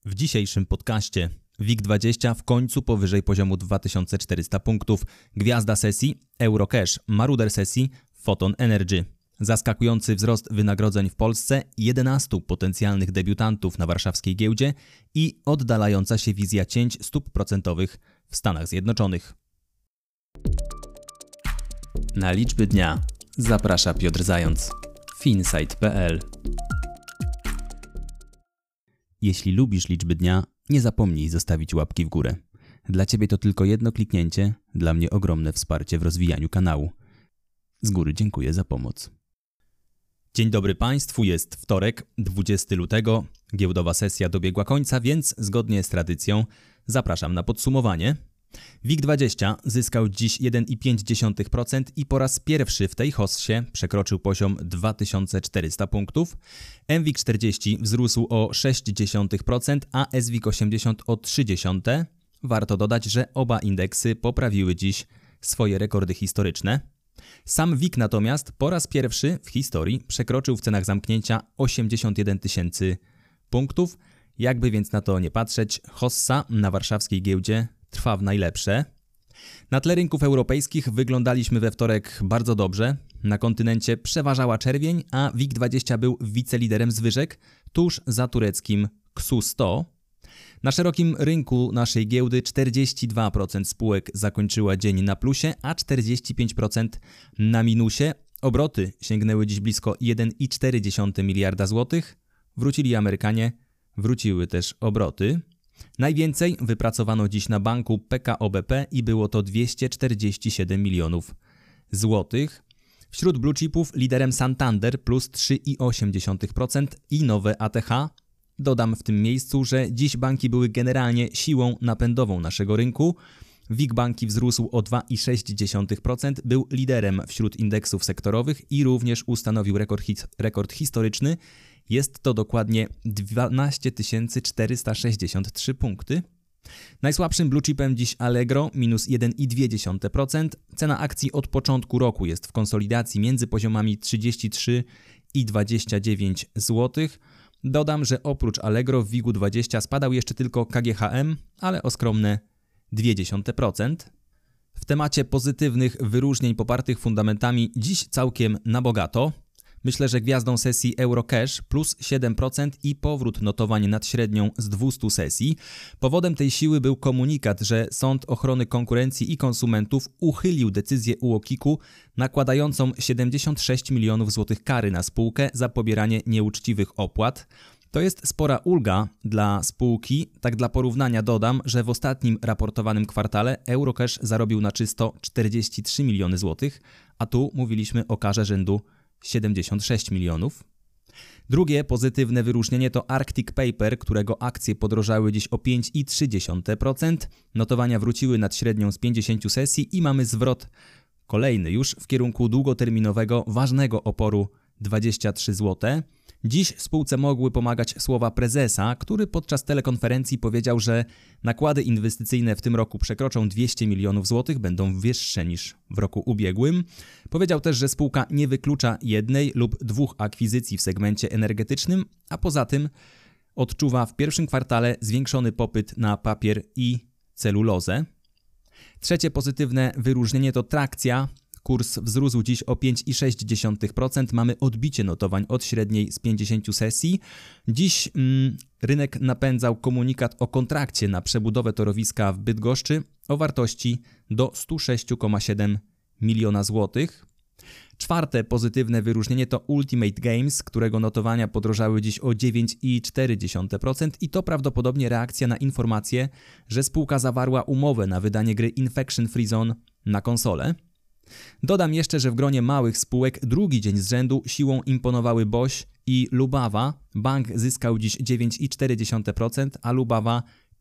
W dzisiejszym podcaście WIG20 w końcu powyżej poziomu 2400 punktów. Gwiazda sesji Eurocash, maruder sesji Photon Energy. Zaskakujący wzrost wynagrodzeń w Polsce, 11 potencjalnych debiutantów na warszawskiej giełdzie i oddalająca się wizja cięć stóp procentowych w Stanach Zjednoczonych. Na liczby dnia zaprasza Piotr Zając. Finsight.pl. Jeśli lubisz liczby dnia, nie zapomnij zostawić łapki w górę. Dla Ciebie to tylko jedno kliknięcie, dla mnie ogromne wsparcie w rozwijaniu kanału. Z góry dziękuję za pomoc. Dzień dobry Państwu, jest wtorek, 20 lutego. Giełdowa sesja dobiegła końca, więc zgodnie z tradycją zapraszam na podsumowanie. WIG20 zyskał dziś 1,5% i po raz pierwszy w tej hossie przekroczył poziom 2400 punktów. MWIG40 wzrósł o 0,6%, a SWIG80 o 0,3%. Warto dodać, że oba indeksy poprawiły dziś swoje rekordy historyczne. Sam WIG natomiast po raz pierwszy w historii przekroczył w cenach zamknięcia 81 tysięcy punktów. Jakby więc na to nie patrzeć, hossa na warszawskiej giełdzie trwa w najlepsze. Na tle rynków europejskich wyglądaliśmy we wtorek bardzo dobrze. Na kontynencie przeważała czerwień, a WIG20 był wiceliderem zwyżek tuż za tureckim KSU-100. Na szerokim rynku naszej giełdy 42% spółek zakończyła dzień na plusie, a 45% na minusie. Obroty sięgnęły dziś blisko 1,4 miliarda złotych. Wrócili Amerykanie, wróciły też obroty. Najwięcej wypracowano dziś na banku PKO BP i było to 247 milionów złotych. Wśród blue chipów liderem Santander plus 3,8% i nowe ATH. Dodam w tym miejscu, że dziś banki były generalnie siłą napędową naszego rynku. WIG banki wzrósł o 2,6%, był liderem wśród indeksów sektorowych i również ustanowił rekord historyczny. Jest to dokładnie 12 463 punkty. Najsłabszym blue chipem dziś Allegro, minus 1,2%. Cena akcji od początku roku jest w konsolidacji między poziomami 33 i 29 zł. Dodam, że oprócz Allegro w WIG-20 spadał jeszcze tylko KGHM, ale o skromne 0,2%. W temacie pozytywnych wyróżnień popartych fundamentami dziś całkiem na bogato. Myślę, że gwiazdą sesji Eurocash plus 7% i powrót notowań nad średnią z 200 sesji. Powodem tej siły był komunikat, że Sąd Ochrony Konkurencji i Konsumentów uchylił decyzję UOKiK-u nakładającą 76 milionów złotych kary na spółkę za pobieranie nieuczciwych opłat. To jest spora ulga dla spółki. Tak dla porównania dodam, że w ostatnim raportowanym kwartale Eurocash zarobił na czysto 43 miliony złotych, a tu mówiliśmy o karze rzędu 76 milionów. Drugie pozytywne wyróżnienie to Arctic Paper, którego akcje podrożały dziś o 5,3%. Notowania wróciły nad średnią z 50 sesji i mamy zwrot kolejny już w kierunku długoterminowego, ważnego oporu 23 zł. Dziś spółce mogły pomagać słowa prezesa, który podczas telekonferencji powiedział, że nakłady inwestycyjne w tym roku przekroczą 200 milionów złotych, będą wyższe niż w roku ubiegłym. Powiedział też, że spółka nie wyklucza jednej lub dwóch akwizycji w segmencie energetycznym, a poza tym odczuwa w pierwszym kwartale zwiększony popyt na papier i celulozę. Trzecie pozytywne wyróżnienie to Trakcja. Kurs wzrósł dziś o 5,6%. Mamy odbicie notowań od średniej z 50 sesji. Dziś rynek napędzał komunikat o kontrakcie na przebudowę torowiska w Bydgoszczy o wartości do 106,7 miliona złotych. Czwarte pozytywne wyróżnienie to Ultimate Games, którego notowania podrożały dziś o 9,4% i to prawdopodobnie reakcja na informację, że spółka zawarła umowę na wydanie gry Infection Free Zone na konsolę. Dodam jeszcze, że w gronie małych spółek drugi dzień z rzędu siłą imponowały BOŚ i Lubawa. Bank zyskał dziś 9,4%, a Lubawa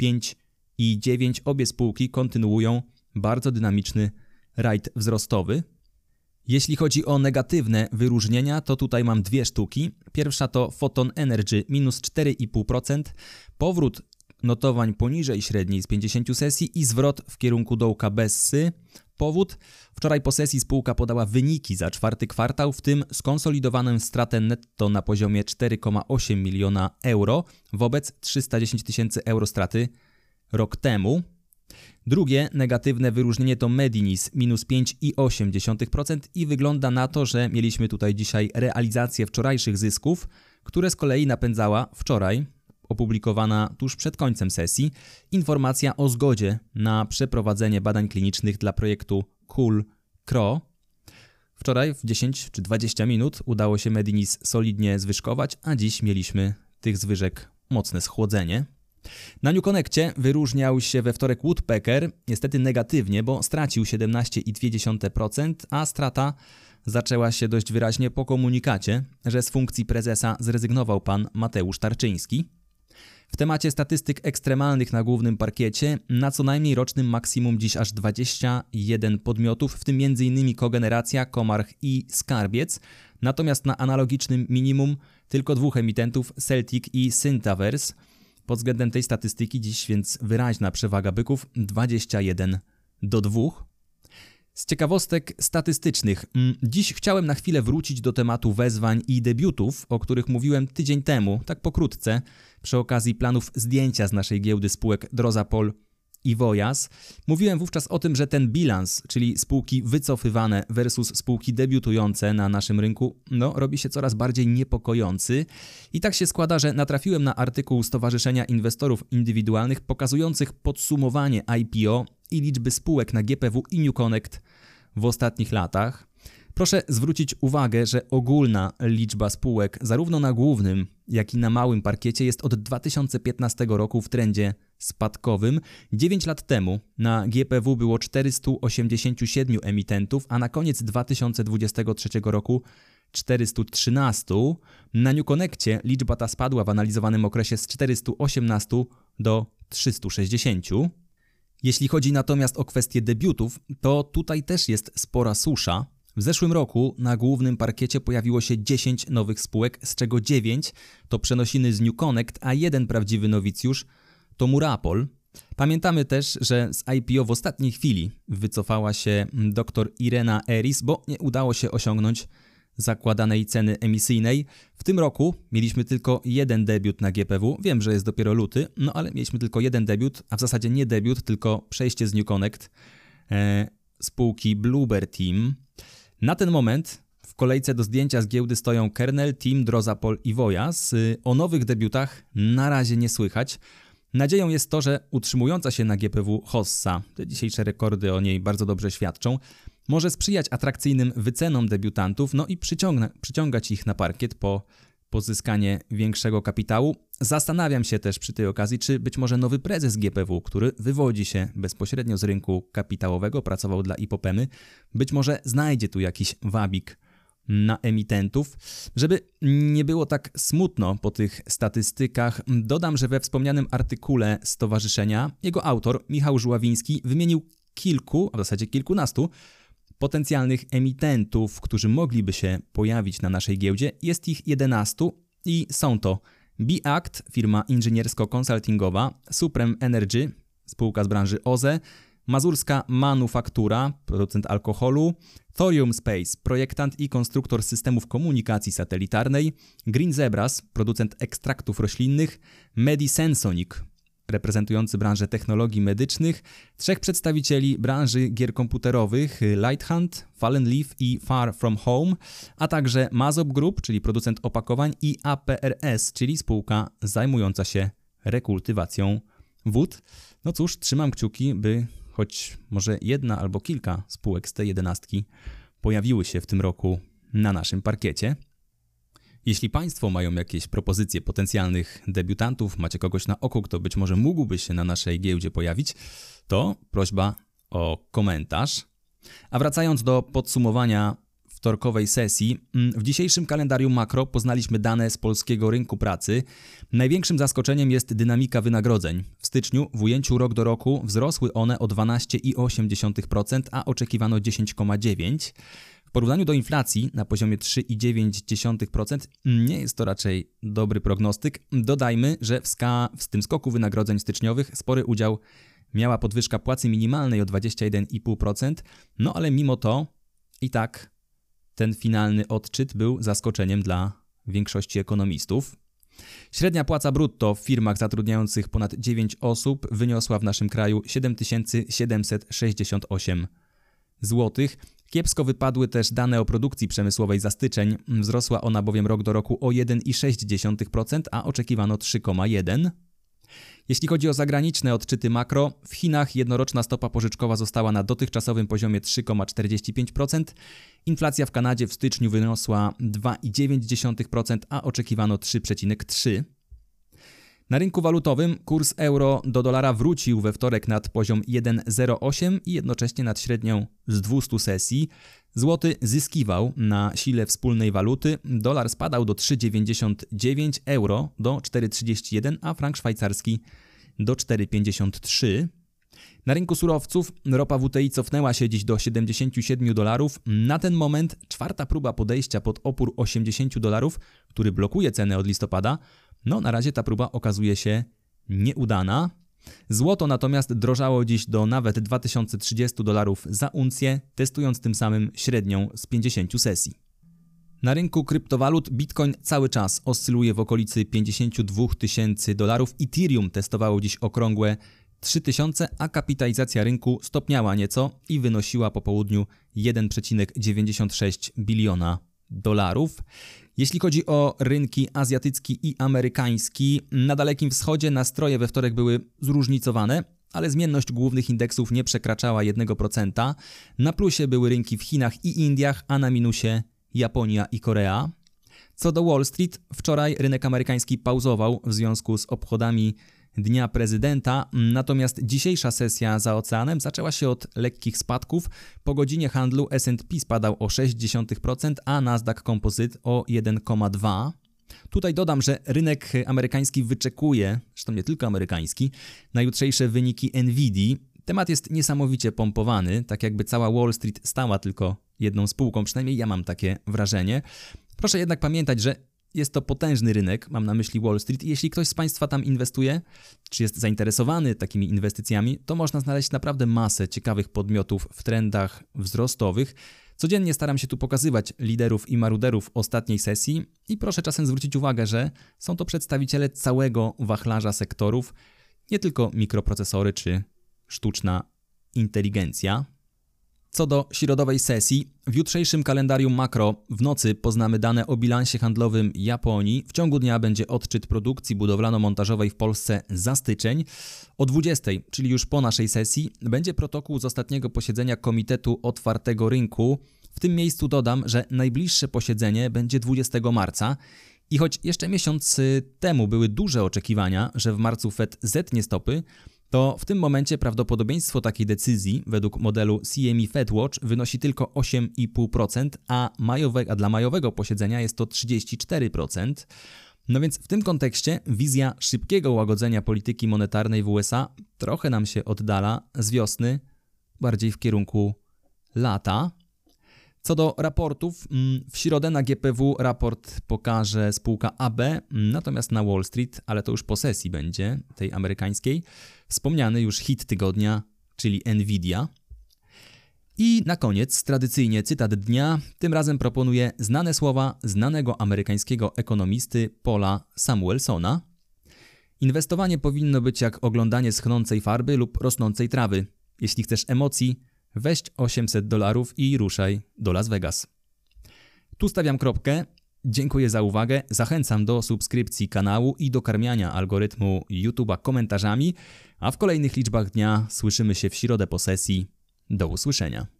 5,9%. Obie spółki kontynuują bardzo dynamiczny rajd wzrostowy. Jeśli chodzi o negatywne wyróżnienia, to tutaj mam dwie sztuki. Pierwsza to Photon Energy, minus 4,5%. Powrót notowań poniżej średniej z 50 sesji i zwrot w kierunku dołka Bessy. powód? Wczoraj po sesji spółka podała wyniki za czwarty kwartał, w tym skonsolidowaną stratę netto na poziomie 4,8 miliona euro wobec 310 tysięcy euro straty rok temu. Drugie negatywne wyróżnienie to Medinis minus 5,8% i wygląda na to, że mieliśmy tutaj dzisiaj realizację wczorajszych zysków, które z kolei napędzała wczoraj, opublikowana tuż przed końcem sesji, informacja o zgodzie na przeprowadzenie badań klinicznych dla projektu COOL-CRO. Wczoraj w 10 czy 20 minut udało się Medinis solidnie zwyżkować, a dziś mieliśmy tych zwyżek mocne schłodzenie. Na New Connectie wyróżniał się we wtorek Woodpecker, niestety negatywnie, bo stracił 17,2%, a strata zaczęła się dość wyraźnie po komunikacie, że z funkcji prezesa zrezygnował pan Mateusz Tarczyński. W temacie statystyk ekstremalnych na głównym parkiecie na co najmniej rocznym maksimum dziś aż 21 podmiotów, w tym m.in. Kogeneracja, Comarch i Skarbiec. Natomiast na analogicznym minimum tylko 2 emitentów, Celtic i Syntaverse. Pod względem tej statystyki dziś więc wyraźna przewaga byków 21-2. Z ciekawostek statystycznych, dziś chciałem na chwilę wrócić do tematu wezwań i debiutów, o których mówiłem tydzień temu, tak pokrótce, przy okazji planów zdjęcia z naszej giełdy spółek Drozapol i Wojas. Mówiłem wówczas o tym, że ten bilans, czyli spółki wycofywane versus spółki debiutujące na naszym rynku, robi się coraz bardziej niepokojący. I tak się składa, że natrafiłem na artykuł Stowarzyszenia Inwestorów Indywidualnych pokazujących podsumowanie IPO i liczby spółek na GPW i New Connect w ostatnich latach. Proszę zwrócić uwagę, że ogólna liczba spółek zarówno na głównym, jak i na małym parkiecie jest od 2015 roku w trendzie spadkowym. 9 lat temu na GPW było 487 emitentów, a na koniec 2023 roku 413. Na New Connectie liczba ta spadła w analizowanym okresie z 418 do 360. Jeśli chodzi natomiast o kwestię debiutów, to tutaj też jest spora susza. W zeszłym roku na głównym parkiecie pojawiło się 10 nowych spółek, z czego 9 to przenosiny z New Connect, a 1 prawdziwy nowicjusz to Murapol. Pamiętamy też, że z IPO w ostatniej chwili wycofała się dr Irena Eris, bo nie udało się osiągnąć zakładanej ceny emisyjnej. W tym roku mieliśmy tylko 1 debiut na GPW. Wiem, że jest dopiero luty, ale mieliśmy tylko 1 debiut, a w zasadzie nie debiut, tylko przejście z New Connect spółki Bluebird Team. Na ten moment w kolejce do zdjęcia z giełdy stoją Kernel, Team, Drozapol i Wojas. O nowych debiutach na razie nie słychać. Nadzieją jest to, że utrzymująca się na GPW Hossa, te dzisiejsze rekordy o niej bardzo dobrze świadczą, może sprzyjać atrakcyjnym wycenom debiutantów, i przyciągać ich na parkiet po pozyskanie większego kapitału. Zastanawiam się też przy tej okazji, czy być może nowy prezes GPW, który wywodzi się bezpośrednio z rynku kapitałowego, pracował dla Ipopemy, być może znajdzie tu jakiś wabik na emitentów. Żeby nie było tak smutno po tych statystykach, dodam, że we wspomnianym artykule stowarzyszenia jego autor, Michał Żuławiński, wymienił kilku, a w zasadzie kilkunastu potencjalnych emitentów, którzy mogliby się pojawić na naszej giełdzie. Jest ich 11 i są to B-Act, firma inżyniersko-konsultingowa, Supreme Energy, spółka z branży OZE, Mazurska Manufaktura, producent alkoholu, Thorium Space, projektant i konstruktor systemów komunikacji satelitarnej, Green Zebras, producent ekstraktów roślinnych, Medisensonic, reprezentujący branżę technologii medycznych, 3 przedstawicieli branży gier komputerowych, Light Hunt, Fallen Leaf i Far From Home, a także Mazop Group, czyli producent opakowań, i APRS, czyli spółka zajmująca się rekultywacją wód. Cóż, trzymam kciuki, by choć może 1 albo kilka spółek z tej 11 pojawiły się w tym roku na naszym parkiecie. Jeśli Państwo mają jakieś propozycje potencjalnych debiutantów, macie kogoś na oku, kto być może mógłby się na naszej giełdzie pojawić, to prośba o komentarz. A wracając do podsumowania wtorkowej sesji, w dzisiejszym kalendarium makro poznaliśmy dane z polskiego rynku pracy. Największym zaskoczeniem jest dynamika wynagrodzeń. W styczniu w ujęciu rok do roku wzrosły one o 12,8%, a oczekiwano 10,9%. W porównaniu do inflacji na poziomie 3,9% nie jest to raczej dobry prognostyk. Dodajmy, że w tym skoku wynagrodzeń styczniowych spory udział miała podwyżka płacy minimalnej o 21,5%, no ale mimo to i tak ten finalny odczyt był zaskoczeniem dla większości ekonomistów. Średnia płaca brutto w firmach zatrudniających ponad 9 osób wyniosła w naszym kraju 7768 zł. Kiepsko wypadły też dane o produkcji przemysłowej za styczeń. Wzrosła ona bowiem rok do roku o 1,6%, a oczekiwano 3,1%. Jeśli chodzi o zagraniczne odczyty makro, w Chinach jednoroczna stopa pożyczkowa została na dotychczasowym poziomie 3,45%. Inflacja w Kanadzie w styczniu wyniosła 2,9%, a oczekiwano 3,3%. Na rynku walutowym kurs euro do dolara wrócił we wtorek nad poziom 1,08 i jednocześnie nad średnią z 200 sesji. Złoty zyskiwał na sile wspólnej waluty, dolar spadał do 3,99, euro do 4,31, a frank szwajcarski do 4,53. Na rynku surowców ropa WTI cofnęła się dziś do $77. Na ten moment czwarta próba podejścia pod opór $80, który blokuje cenę od listopada. No na razie ta próba okazuje się nieudana. Złoto natomiast drożało dziś do nawet $2030 za uncję, testując tym samym średnią z 50 sesji. Na rynku kryptowalut Bitcoin cały czas oscyluje w okolicy $52,000, Ethereum testowało dziś okrągłe 3000, a kapitalizacja rynku stopniała nieco i wynosiła po południu $1,96 biliona. Jeśli chodzi o rynki azjatycki i amerykański, na Dalekim Wschodzie nastroje we wtorek były zróżnicowane, ale zmienność głównych indeksów nie przekraczała 1%. Na plusie były rynki w Chinach i Indiach, a na minusie Japonia i Korea. Co do Wall Street, wczoraj rynek amerykański pauzował w związku z obchodami Dnia Prezydenta, natomiast dzisiejsza sesja za oceanem zaczęła się od lekkich spadków. Po godzinie handlu S&P spadał o 0,6%, a Nasdaq Composite o 1,2%. Tutaj dodam, że rynek amerykański wyczekuje, zresztą nie tylko amerykański, na jutrzejsze wyniki Nvidii. Temat jest niesamowicie pompowany, tak jakby cała Wall Street stała tylko jedną spółką, przynajmniej ja mam takie wrażenie. Proszę jednak pamiętać, że jest to potężny rynek, mam na myśli Wall Street, i jeśli ktoś z Państwa tam inwestuje, czy jest zainteresowany takimi inwestycjami, to można znaleźć naprawdę masę ciekawych podmiotów w trendach wzrostowych. Codziennie staram się tu pokazywać liderów i maruderów ostatniej sesji i proszę czasem zwrócić uwagę, że są to przedstawiciele całego wachlarza sektorów, nie tylko mikroprocesory czy sztuczna inteligencja. Co do środowej sesji, w jutrzejszym kalendarium makro w nocy poznamy dane o bilansie handlowym Japonii. W ciągu dnia będzie odczyt produkcji budowlano-montażowej w Polsce za styczeń. O 20, czyli już po naszej sesji, będzie protokół z ostatniego posiedzenia Komitetu Otwartego Rynku. W tym miejscu dodam, że najbliższe posiedzenie będzie 20 marca. I choć jeszcze miesiąc temu były duże oczekiwania, że w marcu Fed zetnie stopy, to w tym momencie prawdopodobieństwo takiej decyzji według modelu CME FedWatch wynosi tylko 8,5%, a dla majowego posiedzenia jest to 34%. No więc w tym kontekście wizja szybkiego łagodzenia polityki monetarnej w USA trochę nam się oddala z wiosny, bardziej w kierunku lata. Co do raportów, w środę na GPW raport pokaże spółka AB, natomiast na Wall Street, ale to już po sesji będzie, tej amerykańskiej, wspomniany już hit tygodnia, czyli Nvidia. I na koniec tradycyjnie cytat dnia, tym razem proponuję znane słowa znanego amerykańskiego ekonomisty Paula Samuelsona. Inwestowanie powinno być jak oglądanie schnącej farby lub rosnącej trawy. Jeśli chcesz emocji, weź $800 i ruszaj do Las Vegas. Tu stawiam kropkę. Dziękuję za uwagę. Zachęcam do subskrypcji kanału i do karmiania algorytmu YouTube'a komentarzami, a w kolejnych liczbach dnia słyszymy się w środę po sesji. Do usłyszenia.